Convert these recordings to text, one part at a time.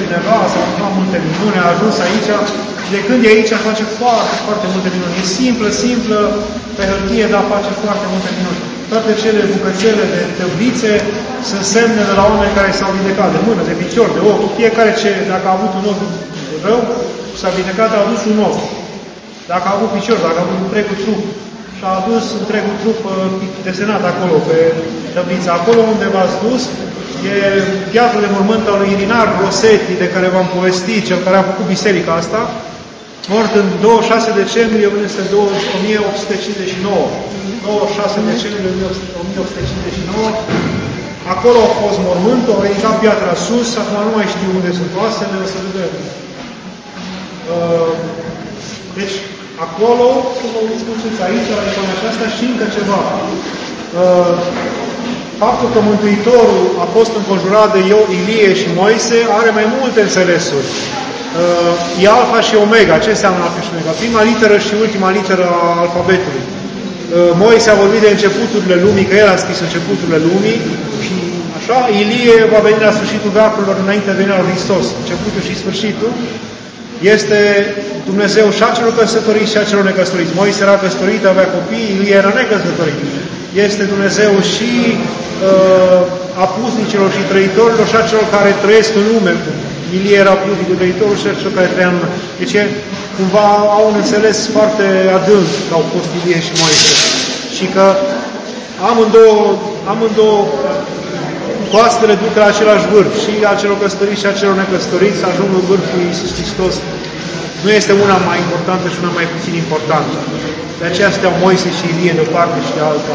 cineva, s-a întâmplat multe minuni, a ajuns aici și de când e aici face foarte, foarte multe minuni. E simplă, pe hârtie, dar face foarte multe minuni. Toate cele bucățele de tăblițe sunt semne de la oameni care s-au vindecat de mână, de picior, de ochi. Fiecare ce, dacă a avut un ochi rău, s-a vindecat, a adus un ochi. Dacă a avut picior, dacă a avut întregul trup, și a adus întregul trup desenat acolo, pe tăbliță. Acolo unde v-ați dus, e piatra de mormânt al lui Irinar Rossetti, de care v-am povestit, cel care a făcut biserica asta, mort în 26 decembrie 1859. 26 decembrie 1859. Acolo a fost mormântul, au ridicat piatra sus, acum nu mai știu unde sunt oasele, o să vedem. Deci, acolo, cum vă spuneți aici, la informația asta și încă ceva. Faptul că Mântuitorul a fost înconjurat de Ilie și Moise are mai multe înțelesuri. E alfa și omega. Ce înseamnă alfa și omega? Prima literă și ultima literă a alfabetului. Moise a vorbit de începuturile lumii, că el a scris începuturile lumii și așa. Ilie va veni la sfârșitul veacurilor înainte de venirea lui Hristos. Începutul și sfârșitul. Este Dumnezeu și a celor căsătoriți și a celor necăsătoriți. Moise era căsătorit, avea copii, Ilie era necăsătorit. Este Dumnezeu și a pusnicilor și trăitorilor și a celor care trăiesc în lume. Ilie era pusnicul trăitorul și a celor care trăiau în lume. Deci cumva au un înțeles foarte adânc că au fost Ilie și Moise. Și că amândouă coastele duc la același vârf, și a celor căsătoriți și a celor necăsătoriți, să ajung în vârful Iisus Hristos. Nu este una mai importantă și una mai puțin importantă. De aceea steau Moise și Ilie de o parte și de alta.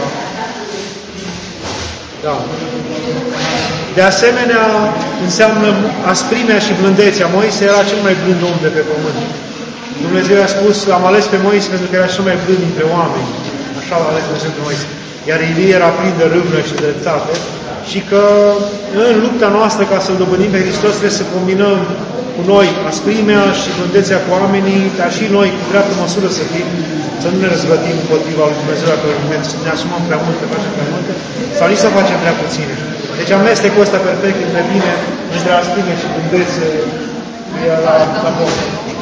Da. De asemenea, înseamnă asprimea și blândețea. Moise era cel mai blând om de pe pământ. Dumnezeu i-a spus, am ales pe Moise pentru că era cel mai blând dintre oameni. Așa l-a ales Dumnezeu pe Moise. Iar Ilie era plin de râvnă și de dreptate. Și că în lupta noastră ca să-L dobândim pe Hristos trebuie să combinăm cu noi asprimea și blândețea cu oamenii, dar și noi cu dreaptă măsură să fim, să nu ne răzvătim împotriva lui Dumnezeu dacă ne asumăm prea multe, facem prea multe, sau nici să facem prea puține. Deci amestecul ăsta perfect între bine, între asprime și blândețe, e la bun.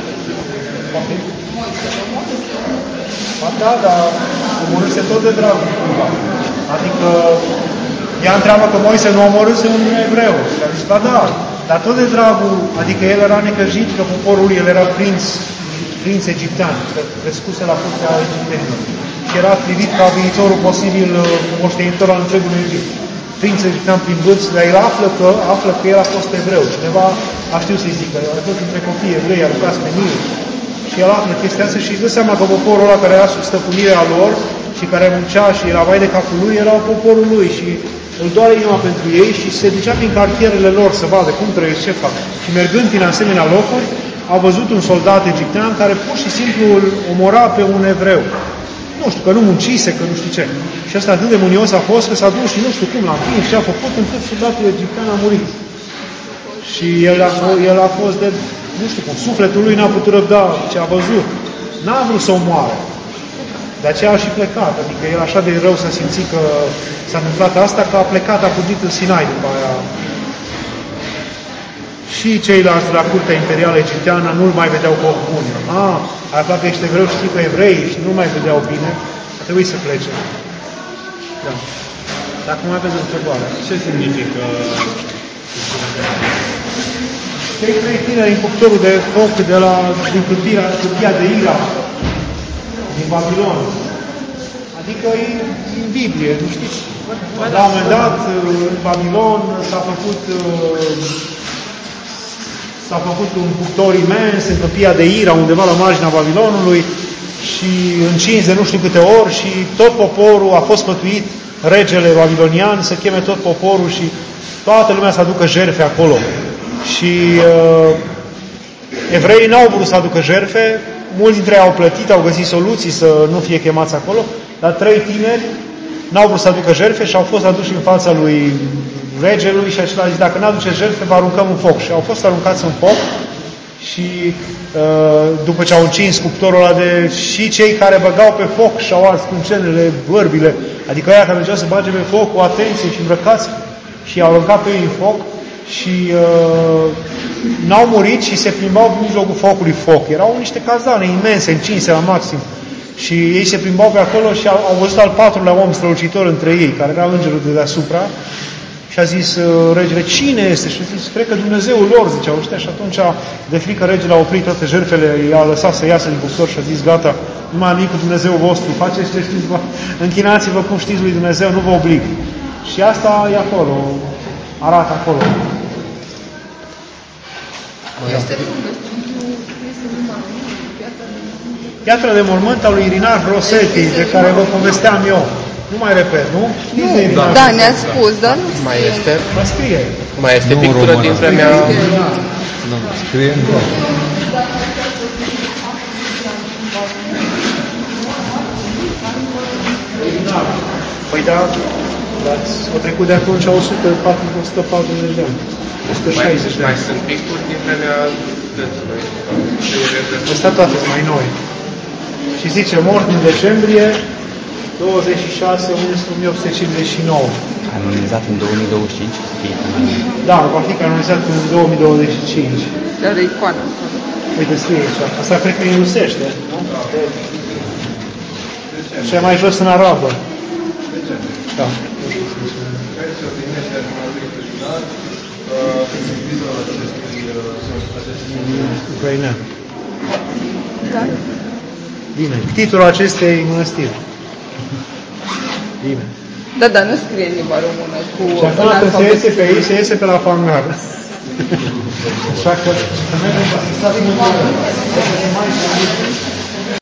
Da, dar omorâse tot de drag cumva. Adică ea întreabă că Moise nu omorâse un evreu. Și a zis, ba da, dar tot de dragul, adică el era necăjit că poporul el era prinț egiptean, crescuse la curtea egiptenilor. Și era privit ca viitorul posibil moștenitor al întregului Egipt. Prinț egiptean prin vârf, dar el află că el a fost evreu. Cineva a știut să-i zică, a fost între copii evrei, aruncați pe Nil. Și el află chestia asta și își dă seama că poporul ăla care era sub stăpânirea lor și care muncea și era vai de capul lui, erau poporul lui și îl doare inima pentru ei și se ducea prin cartierele lor să vadă cum trăiesc, ce fac. Și mergând prin asemenea locuri, au văzut un soldat egiptean care pur și simplu îl omora pe un evreu. Nu știu, că nu muncise, că nu știu ce. Și ăsta atât de mânios a fost că s-a dus și nu știu cum l-a împins și a făcut încât soldatul egiptean a murit. Și el a fost de, nu știu cum, sufletul lui n-a putut răbda ce a văzut. N-a vrut să o moare. De aceea a și plecat. Adică el așa de rău s-a simțit că s-a întâmplat asta, că a plecat, a fugit în Sinai după aia. Și ceilalți de la curtea imperială egipteană nu-l mai vedeau cu ochi buni. Ai aflat că ești evreu, știi că evrei și nu mai vedeau bine. A trebuit să plece. Da. Dacă mai aveți o întrebare. Ce significă? Cei trei tineri în cuptorul de foc din câmpia de Ira, din Babilon. Adică e în Biblie, nu știți? La un moment dat, în Babilon s-a făcut un cuptor imens în câmpia de Ira, undeva la marginea Babilonului și încins de nu știu câte ori și tot poporul a fost sfătuit, regele babilonian, să cheme tot poporul și toată lumea să aducă jertfe acolo. Și evreii n-au vrut să aducă jertfe, mulți dintre ei au plătit, au găsit soluții să nu fie chemați acolo, dar 3 tineri n-au vrut să aducă jertfe și au fost aduși în fața lui regelui și acela a zis, dacă n-aduce jertfe, vă aruncăm în foc. Și au fost aruncați în foc și după ce au încins cuptorul ăla și cei care băgau pe foc și-au ars crâncenele, bărbile, adică aia care mergeau să bage pe foc cu atenție și îmbrăcați și i-au aruncat pe ei în foc și n-au murit și se plimbau în mijlocul focului foc. Erau niște cazane imense, încinse la maxim. Și ei se plimbau pe acolo și au văzut al patrulea om strălucitor între ei, care era îngerul de deasupra. Și a zis regele, cine este? Și a zis, cred că Dumnezeul lor, ziceau ăștia. Și atunci, de frică, regele a oprit toate jertfele, i-a lăsat să iasă din cuptor și a zis, gata, nu mai am nimic cu Dumnezeul vostru, faceți ce știți, închinați-vă cum știți lui Dumnezeu, nu vă oblig. Și asta e acolo, arată acolo. Piatra de mormânt a lui Irinar Rossetti, de care vă povesteam eu. Nu mai repet, nu? Da, ne-ați spus, dar nu mai este. Mă scrie. Mai este pictură din vremea... Nu, scrie. Păi da, au trecut de atunci 140 de ani. 160 de ani. Mai sunt picturi din vremea dânsului. Ăsta toate sunt mai noi. Și zice, mort în decembrie 26, 1859. Canonizat în 2025? Da, va fi canonizat în 2025. Dar e icoană. Uite, scrie aici. Asta cred că e rusește, nu? Și mai jos în arabă. Da. Ucraina. Da. Bine. Titlul acestei mănăstiri. Bine. Da, dar nu scrie în limba română cu... Și acum când se iese pe aici, se iese pe la fangar. Așa că... Să mergem să stați în urmă.